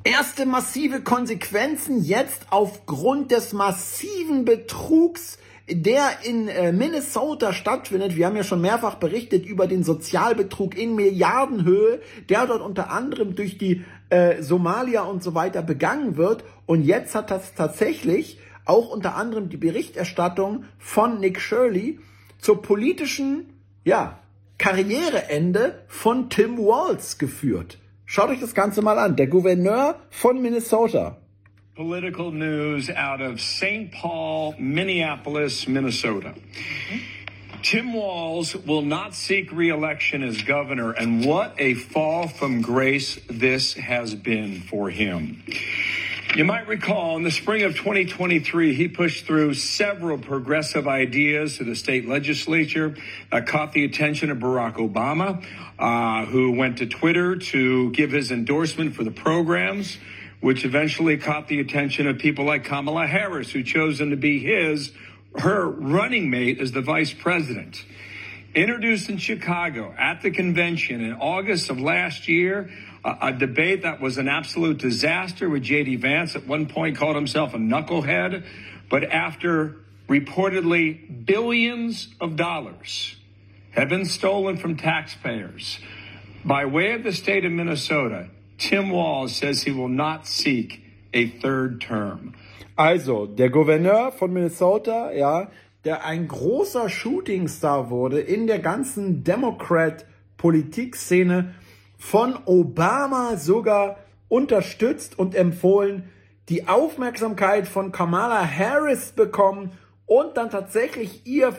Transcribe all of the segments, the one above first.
Erste massive Konsequenzen jetzt aufgrund des massiven Betrugs, der in Minnesota stattfindet. Wir haben ja schon mehrfach berichtet über den Sozialbetrug in Milliardenhöhe, der dort unter anderem durch die Somalier und so weiter begangen wird. Und jetzt hat das tatsächlich auch unter anderem die Berichterstattung von Nick Shirley zur politischen, Karriereende von Tim Walz geführt. Schaut euch das Ganze mal an. Der Gouverneur von Minnesota. Political news out of St. Paul, Minneapolis, Minnesota. Tim Walz will not seek re-election as governor, and what a fall from grace this has been for him. You might recall in the spring of 2023, he pushed through several progressive ideas to the state legislature that caught the attention of Barack Obama, who went to Twitter to give his endorsement for the programs, which eventually caught the attention of people like Kamala Harris, who chose him to be her running mate as the vice president. Introduced in Chicago at the convention in August of last year, a debate that was an absolute disaster with J.D. Vance at one point called himself a knucklehead. But after reportedly billions of dollars have been stolen from taxpayers by way of the state of Minnesota, Tim Walz says he will not seek a third term. Also, der Gouverneur von Minnesota, der ein großer Shootingstar wurde in der ganzen Democrat-Politikszene, von Obama sogar unterstützt und empfohlen, die Aufmerksamkeit von Kamala Harris bekommen und dann tatsächlich ihr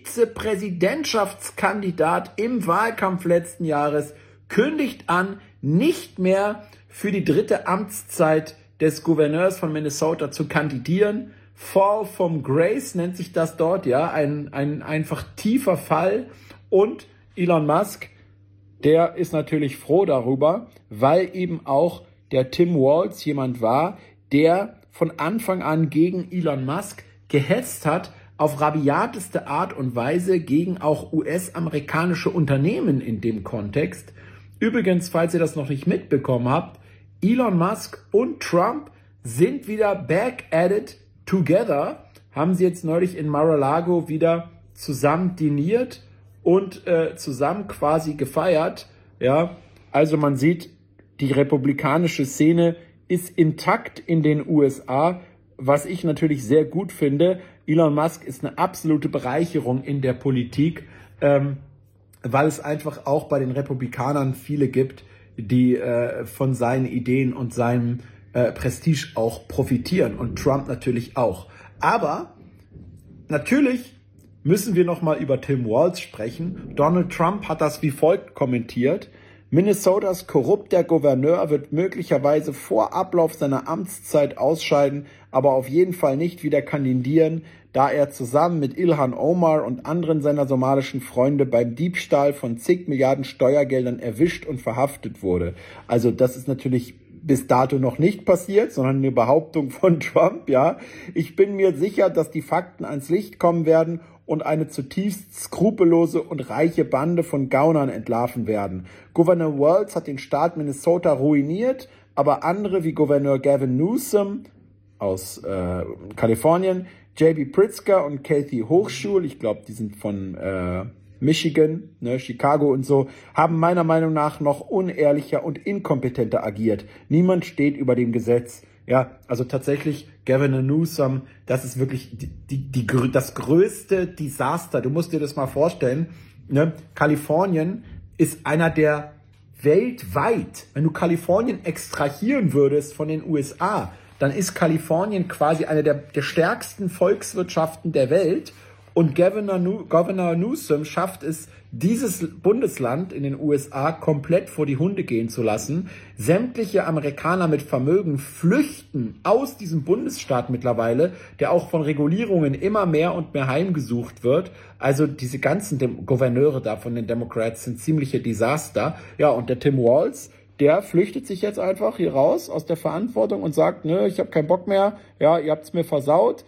Vizepräsidentschaftskandidat im Wahlkampf letzten Jahres kündigt an, nicht mehr für die 3. Amtszeit des Gouverneurs von Minnesota zu kandidieren. Fall from Grace nennt sich das dort, ein einfach tiefer Fall. Und Elon Musk, der ist natürlich froh darüber, weil eben auch der Tim Walz jemand war, der von Anfang an gegen Elon Musk gehetzt hat, auf rabiateste Art und Weise gegen auch US-amerikanische Unternehmen in dem Kontext. Übrigens, falls ihr das noch nicht mitbekommen habt, Elon Musk und Trump sind wieder back at it together, haben sie jetzt neulich in Mar-a-Lago wieder zusammen diniert und zusammen quasi gefeiert. Also man sieht, die republikanische Szene ist intakt in den USA, was ich natürlich sehr gut finde. Elon Musk ist eine absolute Bereicherung in der Politik, weil es einfach auch bei den Republikanern viele gibt, die von seinen Ideen und seinem Prestige auch profitieren und Trump natürlich auch. Aber natürlich müssen wir nochmal über Tim Walz sprechen. Donald Trump hat das wie folgt kommentiert: Minnesotas korrupter Gouverneur wird möglicherweise vor Ablauf seiner Amtszeit ausscheiden, aber auf jeden Fall nicht wieder kandidieren, da er zusammen mit Ilhan Omar und anderen seiner somalischen Freunde beim Diebstahl von zig Milliarden Steuergeldern erwischt und verhaftet wurde. Also das ist natürlich bis dato noch nicht passiert, sondern eine Behauptung von Trump, Ich bin mir sicher, dass die Fakten ans Licht kommen werden und eine zutiefst skrupellose und reiche Bande von Gaunern entlarven werden. Gouverneur Walz hat den Staat Minnesota ruiniert, aber andere wie Gouverneur Gavin Newsom aus Kalifornien, J.B. Pritzker und Kathy Hochschul, ich glaube, die sind von Michigan, Chicago und so, haben meiner Meinung nach noch unehrlicher und inkompetenter agiert. Niemand steht über dem Gesetz. Also tatsächlich, Gavin Newsom, das ist wirklich das größte Desaster. Du musst dir das mal vorstellen. Kalifornien ist einer der weltweit, wenn du Kalifornien extrahieren würdest von den USA, dann ist Kalifornien quasi eine der stärksten Volkswirtschaften der Welt. Und Governor Newsom schafft es, dieses Bundesland in den USA komplett vor die Hunde gehen zu lassen. Sämtliche Amerikaner mit Vermögen flüchten aus diesem Bundesstaat mittlerweile, der auch von Regulierungen immer mehr und mehr heimgesucht wird. Also diese ganzen Gouverneure da von den Democrats sind ziemliche Desaster. Und der Tim Walz, der flüchtet sich jetzt einfach hier raus aus der Verantwortung und sagt, ich habe keinen Bock mehr, ihr habt es mir versaut.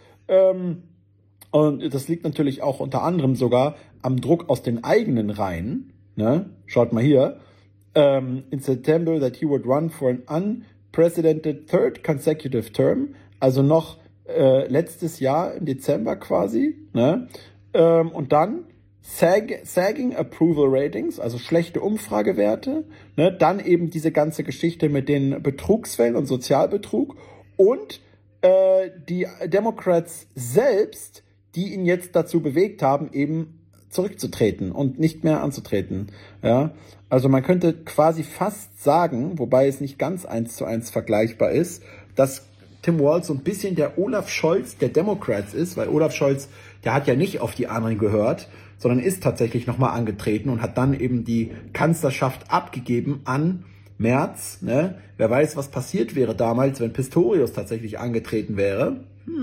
Und das liegt natürlich auch unter anderem sogar am Druck aus den eigenen Reihen. Schaut mal hier. In September that he would run for an Presidented third consecutive term, also noch letztes Jahr im Dezember quasi, ne? Und dann sagging Approval Ratings, also schlechte Umfragewerte, ne? Dann eben diese ganze Geschichte mit den Betrugsfällen und Sozialbetrug und die Democrats selbst, die ihn jetzt dazu bewegt haben, eben zurückzutreten und nicht mehr anzutreten. Ja? Also man könnte quasi fast sagen, wobei es nicht ganz 1:1 vergleichbar ist, dass Tim Walz so ein bisschen der Olaf Scholz der Democrats ist, weil Olaf Scholz, der hat ja nicht auf die anderen gehört, sondern ist tatsächlich nochmal angetreten und hat dann eben die Kanzlerschaft abgegeben an Merz. Ne? Wer weiß, was passiert wäre damals, wenn Pistorius tatsächlich angetreten wäre.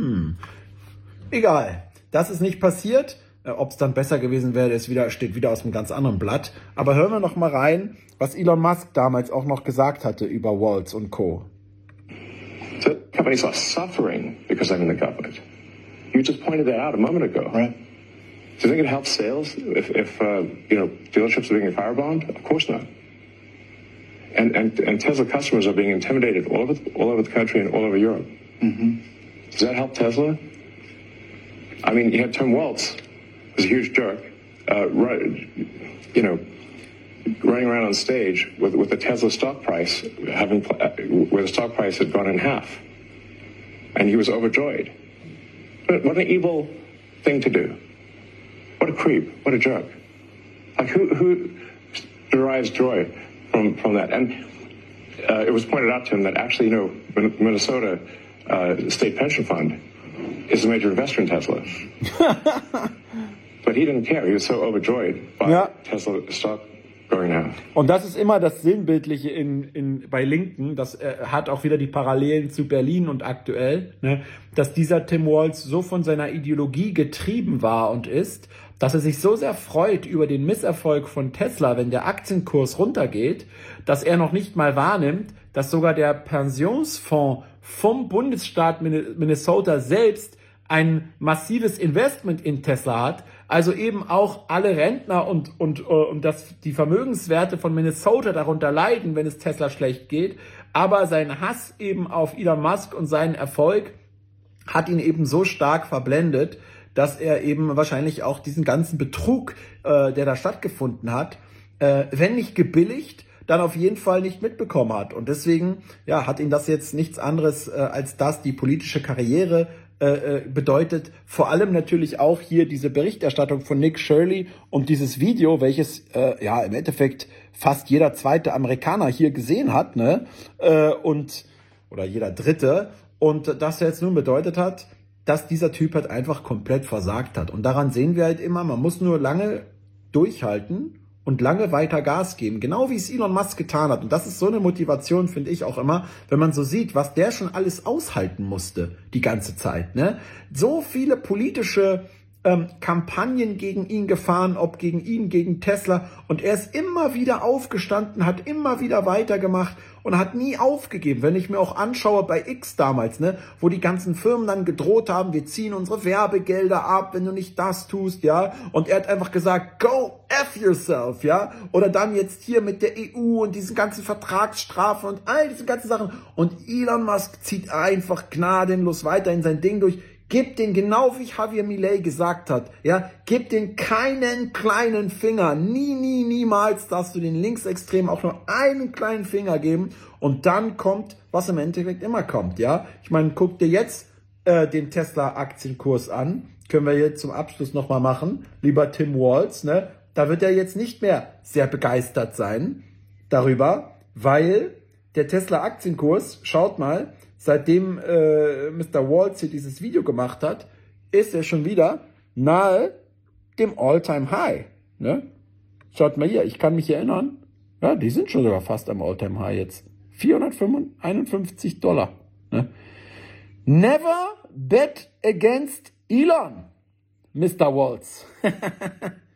Egal, das ist nicht passiert. Ob es dann besser gewesen wäre, steht wieder aus einem ganz anderen Blatt. Aber hören wir noch mal rein, was Elon Musk damals auch noch gesagt hatte über Walz und Co. So companies are suffering because I'm in the government. You just pointed that out a moment ago. Right. Do you think it helps sales if dealerships are being firebombed? Of course not. And Tesla customers are being intimidated all over the country and all over Europe. Mm-hmm. Does that help Tesla? I mean, you had Tim Walz, who's a huge jerk, running around on stage with the Tesla stock price where the stock price had gone in half, and he was overjoyed. What an evil thing to do! What a creep! What a jerk! Like who derives joy from that? And it was pointed out to him that actually, Minnesota State Pension Fund is a major investor in Tesla. But he didn't care. He was so overjoyed by Tesla stock going down. Und das ist immer das Sinnbildliche bei Linken. Das hat auch wieder die Parallelen zu Berlin und aktuell, ne? Dass dieser Tim Walz so von seiner Ideologie getrieben war und ist, dass er sich so sehr freut über den Misserfolg von Tesla, wenn der Aktienkurs runtergeht, dass er noch nicht mal wahrnimmt, dass sogar der Pensionsfonds vom Bundesstaat Minnesota selbst ein massives Investment in Tesla hat, also eben auch alle Rentner und dass die Vermögenswerte von Minnesota darunter leiden, wenn es Tesla schlecht geht, aber sein Hass eben auf Elon Musk und seinen Erfolg hat ihn eben so stark verblendet, dass er eben wahrscheinlich auch diesen ganzen Betrug, der da stattgefunden hat, wenn nicht gebilligt, dann auf jeden Fall nicht mitbekommen hat. Und deswegen hat ihn das jetzt nichts anderes als das, die politische Karriere bedeutet. Vor allem natürlich auch hier diese Berichterstattung von Nick Shirley und dieses Video, welches im Endeffekt fast jeder zweite Amerikaner hier gesehen hat, ne? Oder jeder dritte. Und das jetzt nun bedeutet hat, dass dieser Typ halt einfach komplett versagt hat. Und daran sehen wir halt immer, man muss nur lange durchhalten und lange weiter Gas geben, genau wie es Elon Musk getan hat. Und das ist so eine Motivation, finde ich auch immer, wenn man so sieht, was der schon alles aushalten musste die ganze Zeit. Ne? So viele politische Kampagnen gegen ihn gefahren, ob gegen ihn, gegen Tesla. Und er ist immer wieder aufgestanden, hat immer wieder weitergemacht und hat nie aufgegeben. Wenn ich mir auch anschaue bei X damals, ne, wo die ganzen Firmen dann gedroht haben, wir ziehen unsere Werbegelder ab, wenn du nicht das tust, ja. Und er hat einfach gesagt, go F yourself, ja. Oder dann jetzt hier mit der EU und diesen ganzen Vertragsstrafen und all diese ganzen Sachen. Und Elon Musk zieht einfach gnadenlos weiter in sein Ding durch. Gib den, genau wie Javier Milei gesagt hat, ja, gib den keinen kleinen Finger. Niemals darfst du den Linksextremen auch nur einen kleinen Finger geben. Und dann kommt, was im Endeffekt immer kommt, ja. Ich meine, guck dir jetzt den Tesla-Aktienkurs an. Können wir jetzt zum Abschluss nochmal machen. Lieber Tim Walz, ne. Da wird er jetzt nicht mehr sehr begeistert sein darüber, weil der Tesla-Aktienkurs, schaut mal, seitdem Mr. Walz hier dieses Video gemacht hat, ist er schon wieder nahe dem All-Time-High. Ne? Schaut mal hier, ich kann mich erinnern, ja, die sind schon sogar fast am All-Time-High jetzt. $451. Ne? Never bet against Elon, Mr. Walz.